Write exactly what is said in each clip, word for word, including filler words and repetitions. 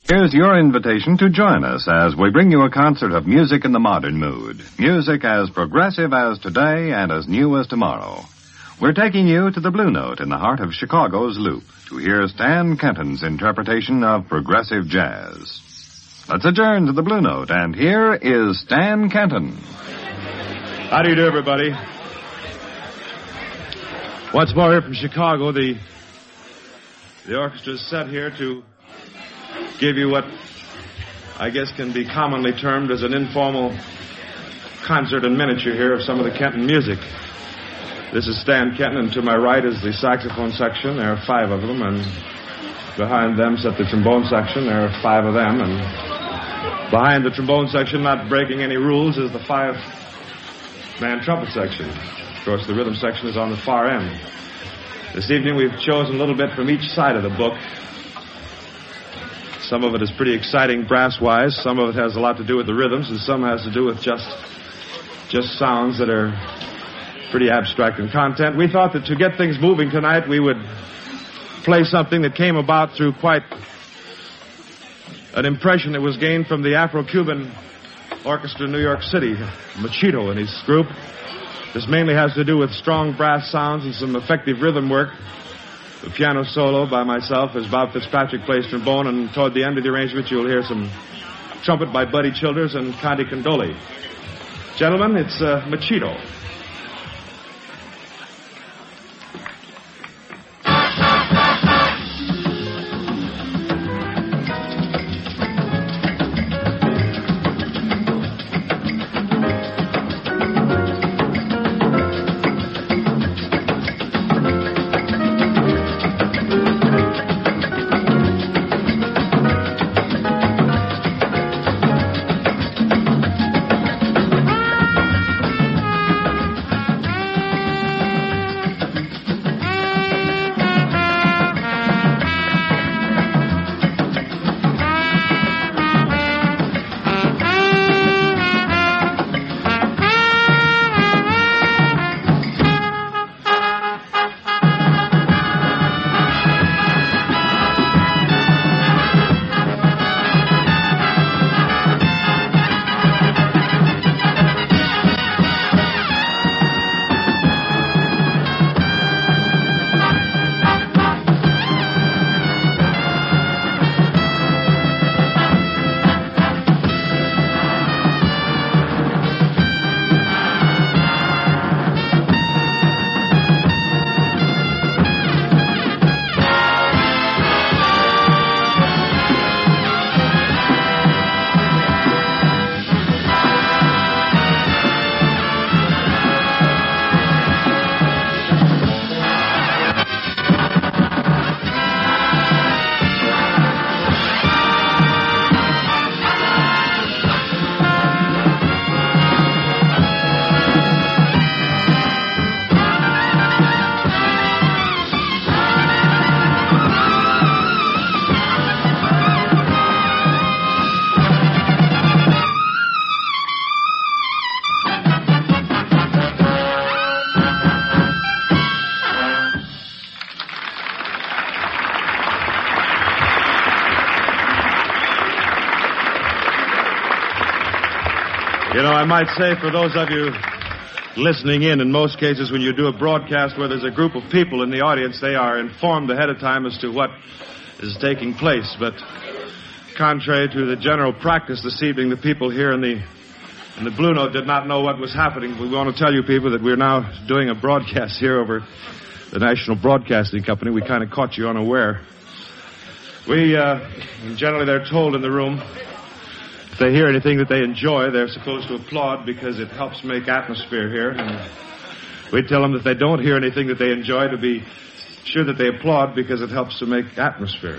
Here's your invitation to join us as we bring you a concert of music in the modern mood. Music as progressive as today and as new as tomorrow. We're taking you to the Blue Note in the heart of Chicago's Loop to hear Stan Kenton's interpretation of progressive jazz. Let's adjourn to the Blue Note, and here is Stan Kenton. How do you do, everybody? Once more here from Chicago, the the orchestra's set here to give you what I guess can be commonly termed as an informal concert in miniature here of some of the Kenton music. This is Stan Kenton, and to my right is the saxophone section. There are five of them, and behind them sit the trombone section. There are five of them, and behind the trombone section, not breaking any rules, is the five-man trumpet section. Of course, the rhythm section is on the far end. This evening we've chosen a little bit from each side of the book. Some of it is pretty exciting brass-wise. Some of it has a lot to do with the rhythms, and some has to do with just just sounds that are pretty abstract in content. We thought that to get things moving tonight, we would play something that came about through quite an impression that was gained from the Afro-Cuban Orchestra in New York City, Machito and his group. This mainly has to do with strong brass sounds and some effective rhythm work. The piano solo by myself as Bob Fitzpatrick plays trombone, and toward the end of the arrangement you'll hear some trumpet by Buddy Childers and Conti Condoli. Gentlemen, it's uh, Machito. You know, I might say for those of you listening in, in most cases when you do a broadcast where there's a group of people in the audience, they are informed ahead of time as to what is taking place. But contrary to the general practice this evening, the people here in the in the Blue Note did not know what was happening. We want to tell you people that we're now doing a broadcast here over the National Broadcasting Company. We kind of caught you unaware. We, uh, generally they're told in the room, if they hear anything that they enjoy, they're supposed to applaud because it helps make atmosphere here. And we tell them that they don't hear anything that they enjoy to be sure that they applaud because it helps to make atmosphere.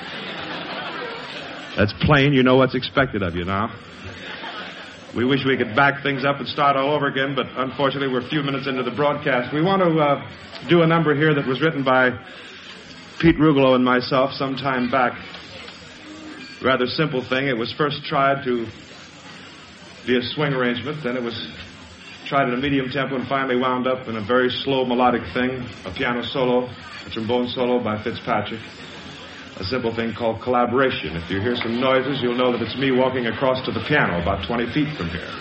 That's plain. You know what's expected of you now. We wish we could back things up and start all over again, but unfortunately we're a few minutes into the broadcast. We want to uh, do a number here that was written by Pete Rugolo and myself some time back. Rather simple thing. It was first tried to be a swing arrangement, then it was tried at a medium tempo and finally wound up in a very slow melodic thing, a piano solo, a trombone solo by Fitzpatrick. a simple thing called collaboration. If you hear some noises, you'll know that it's me walking across to the piano about twenty feet from here.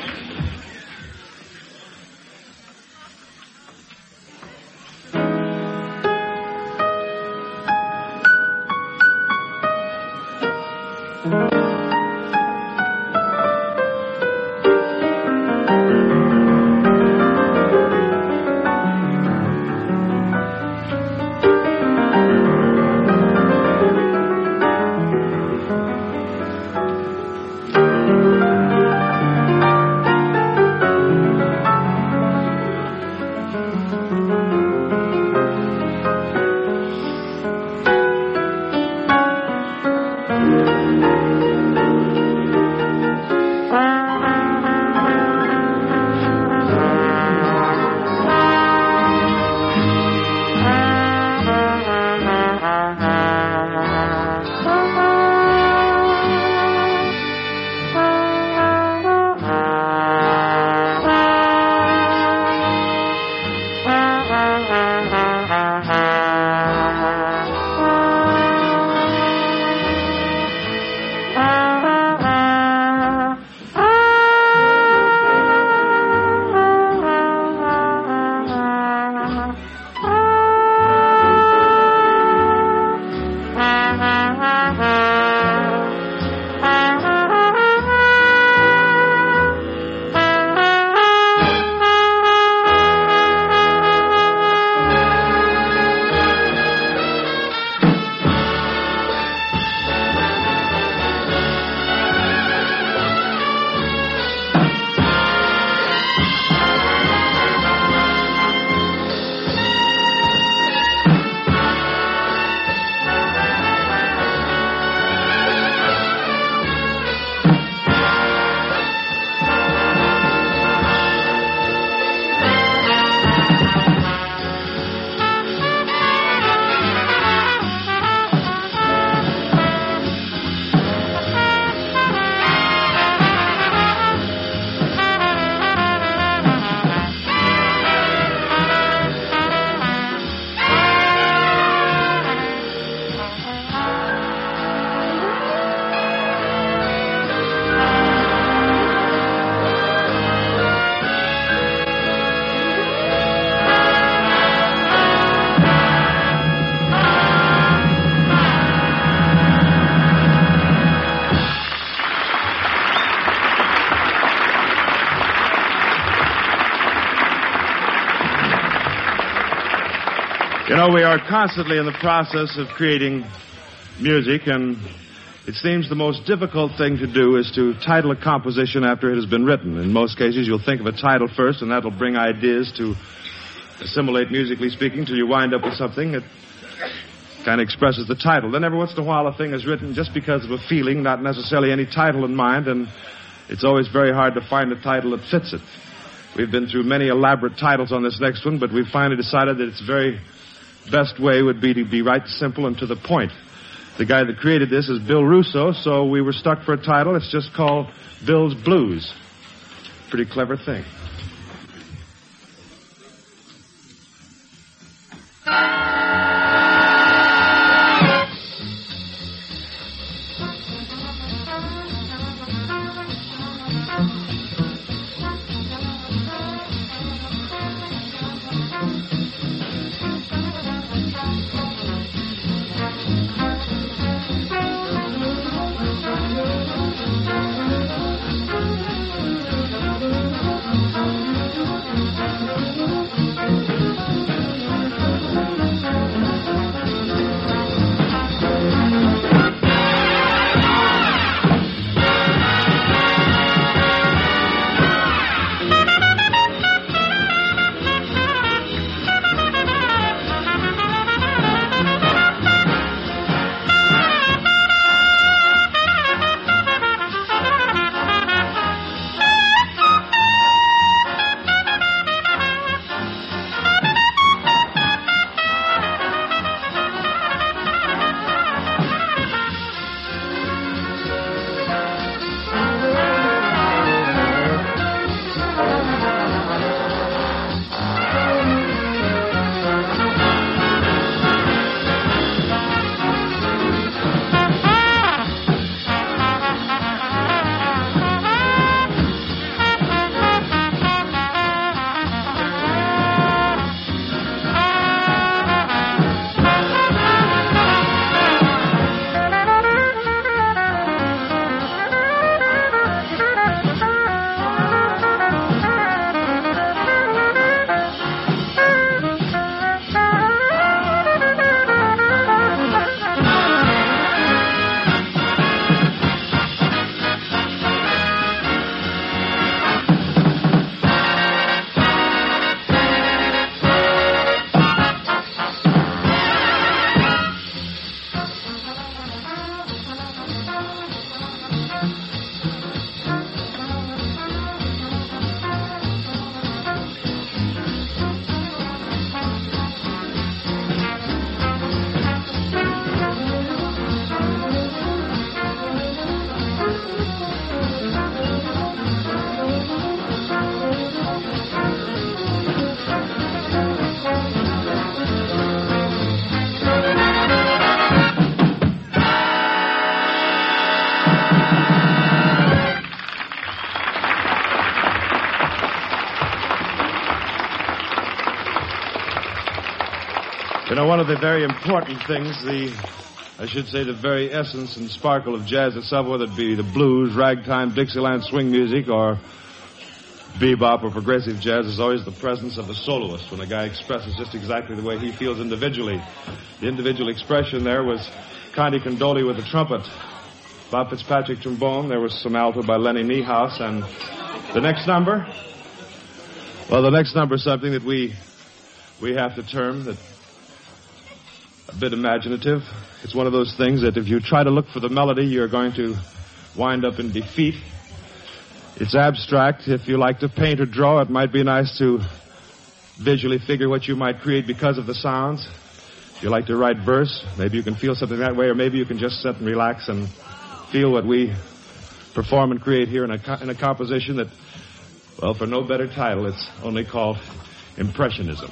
You know, we are constantly in the process of creating music, and it seems the most difficult thing to do is to title a composition after it has been written. In most cases, you'll think of a title first, and that'll bring ideas to assimilate, musically speaking, till you wind up with something that kind of expresses the title. Then every once in a while, a thing is written just because of a feeling, not necessarily any title in mind, and it's always very hard to find a title that fits it. We've been through many elaborate titles on this next one, but we've finally decided that its very best way would be to be right simple and to the point. The guy that created this is Bill Russo, so we were stuck for a title. It's just called Bill's Blues. Pretty clever thing. one of the very important things, the, I should say, the very essence and sparkle of jazz itself, whether it be the blues, ragtime, Dixieland swing music, or bebop or progressive jazz, is always the presence of the soloist, when a guy expresses just exactly the way he feels individually. The individual expression there was Conte Condoli with the trumpet, Bob Fitzpatrick trombone, there was some alto by Lenny Niehaus, and the next number, well, the next number is something that we we have to term that a bit imaginative. It's one of those things that if you try to look for the melody, you're going to wind up in defeat. It's abstract. If you like to paint or draw, it might be nice to visually figure what you might create because of the sounds. If you like to write verse, maybe you can feel something that way, or maybe you can just sit and relax and feel what we perform and create here in a, in a composition that, well, for no better title, it's only called Impressionism.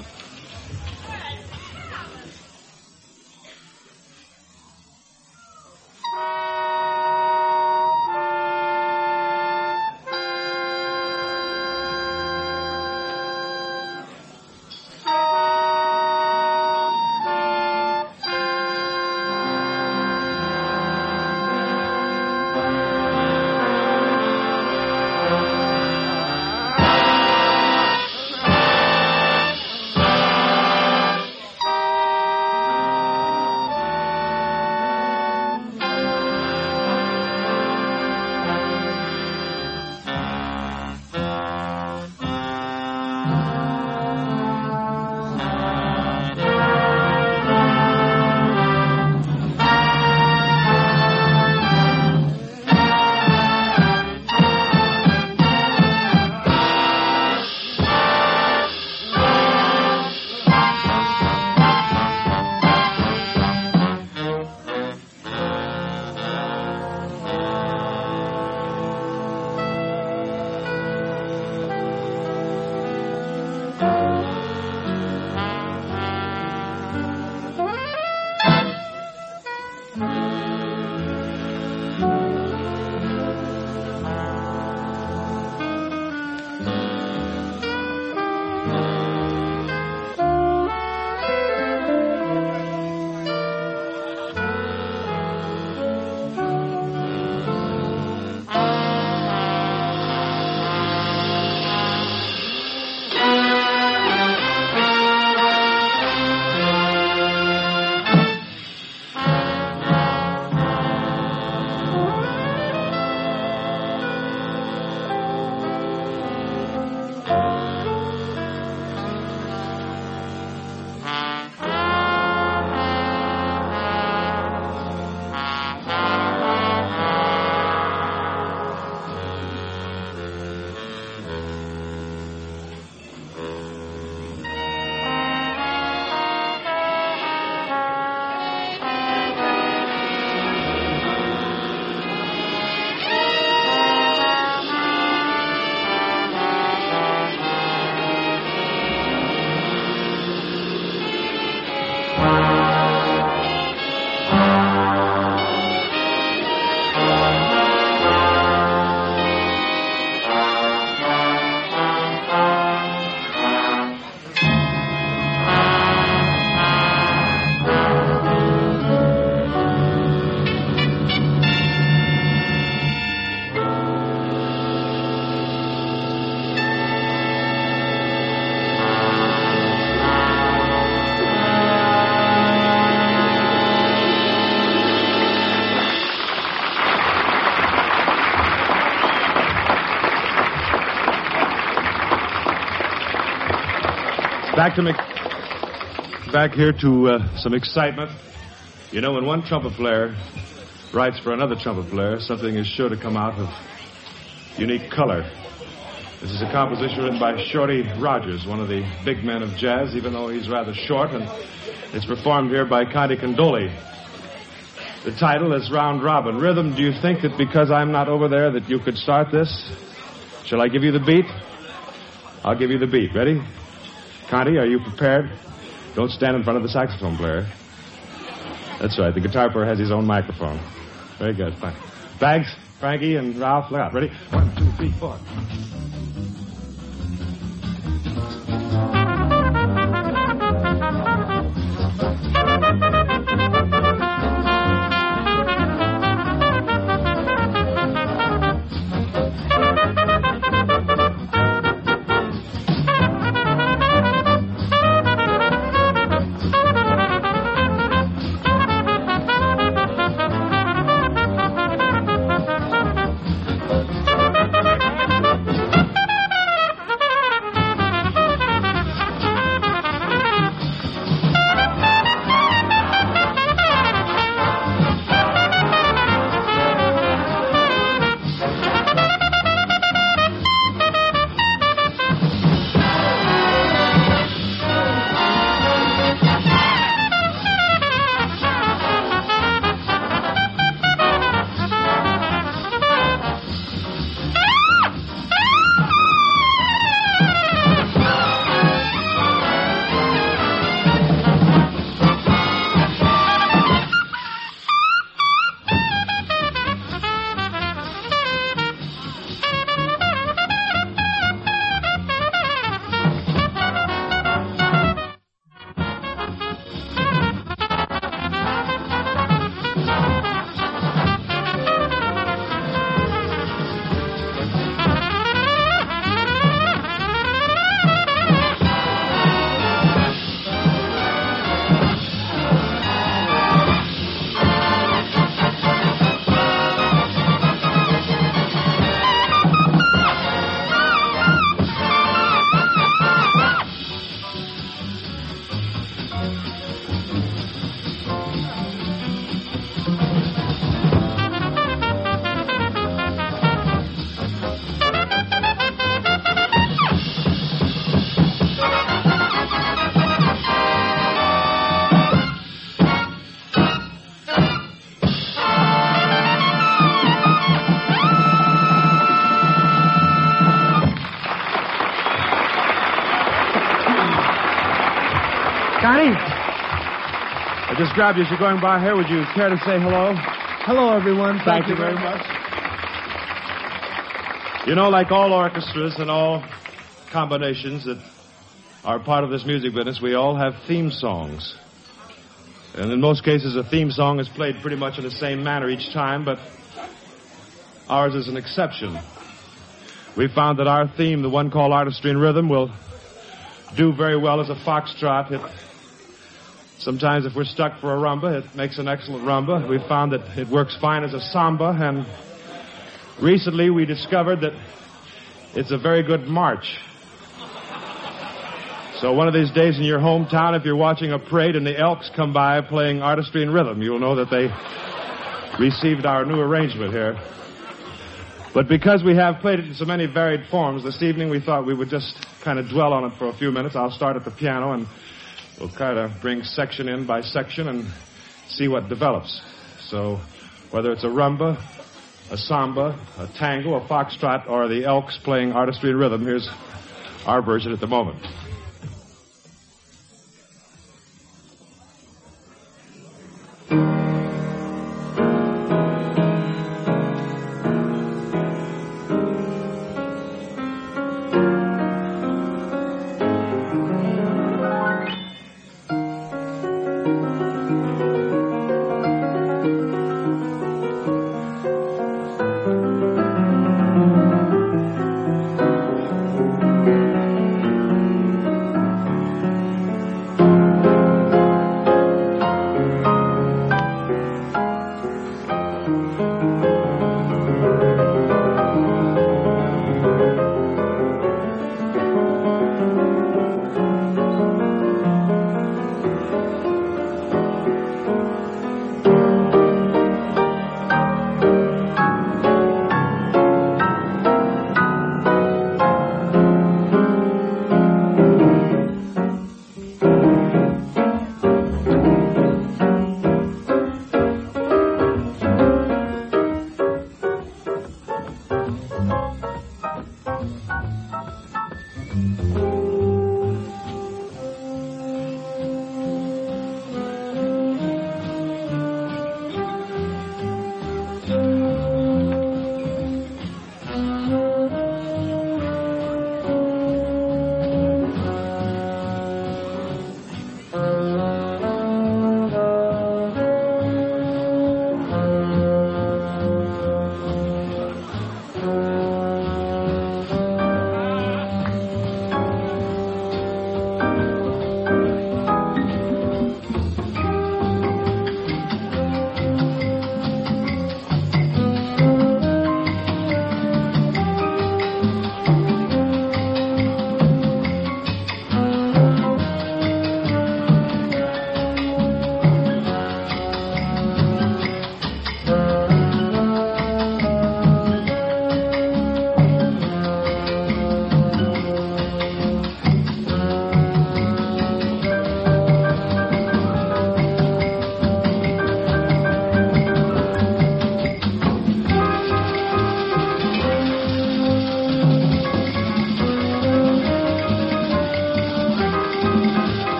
Back to Mc... back here to uh, some excitement. You know, when one trumpet player writes for another trumpet player, something is sure to come out of unique color. This is a composition written by Shorty Rogers, one of the big men of jazz, even though he's rather short, and it's performed here by Conte Condoli. The title is Round Robin. Rhythm, do you think that because I'm not over there that you could start this? Shall I give you the beat? I'll give you the beat. Ready? Conte, are you prepared? Don't stand in front of the saxophone player. That's right. The guitar player has his own microphone. Very good. Fine. Bags, Frankie, and Ralph, look out. Ready? One, two, three, four. Connie? I just grabbed you as you're going by here. Would you care to say hello? Hello, everyone. Thank, Thank you you very very much. You know, like all orchestras and all combinations that are part of this music business, we all have theme songs. And in most cases, a theme song is played pretty much in the same manner each time, but ours is an exception. We found that our theme, the one called Artistry and Rhythm, will do very well as a foxtrot. It, sometimes if we're stuck for a rumba, it makes an excellent rumba. We found that it works fine as a samba, and recently we discovered that it's a very good march. So one of these days in your hometown, if you're watching a parade and the Elks come by playing Artistry and Rhythm, you'll know that they received our new arrangement here. But because we have played it in so many varied forms, this evening we thought we would just kind of dwell on it for a few minutes. I'll start at the piano and we'll kind of bring section in by section and see what develops. So whether it's a rumba, a samba, a tango, a foxtrot, or the Elks playing Artistry and Rhythm, here's our version at the moment.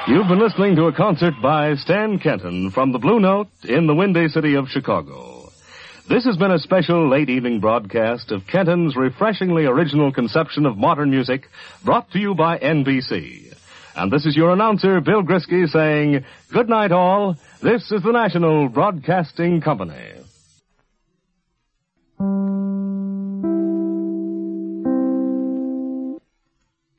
You've been listening to a concert by Stan Kenton from the Blue Note in the windy city of Chicago. This has been a special late evening broadcast of Kenton's refreshingly original conception of modern music, brought to you by N B C. And this is your announcer, Bill Grisky, saying, good night all. This is the National Broadcasting Company.